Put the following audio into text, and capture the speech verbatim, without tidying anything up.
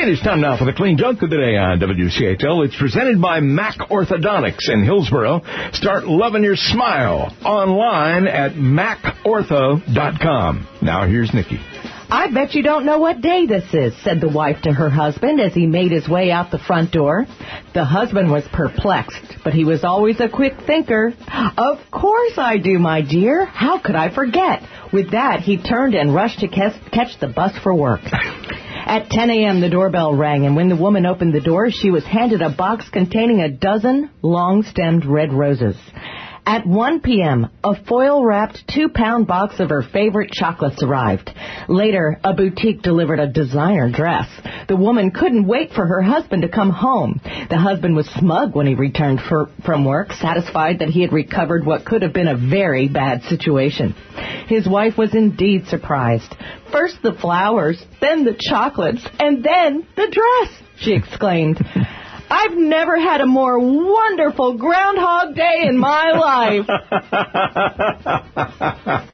right, it's time now for the Clean Junk of the Day on W C H L. It's presented by Mac Orthodontics in Hillsboro. Start loving your smile online at mac ortho dot com. Now here's Nikki. I bet you don't know what day this is, said the wife to her husband as he made his way out the front door. The husband was perplexed, but he was always a quick thinker. Of course I do, my dear. How could I forget? With that, he turned and rushed to catch the bus for work. At ten a.m., the doorbell rang, and when the woman opened the door, she was handed a box containing a dozen long-stemmed red roses. At one p.m., a foil-wrapped two-pound box of her favorite chocolates arrived. Later, a boutique delivered a designer dress. The woman couldn't wait for her husband to come home. The husband was smug when he returned for, from work, satisfied that he had recovered what could have been a very bad situation. His wife was indeed surprised. First the flowers, then the chocolates, and then the dress, she exclaimed. I've never had a more wonderful Groundhog Day in my life.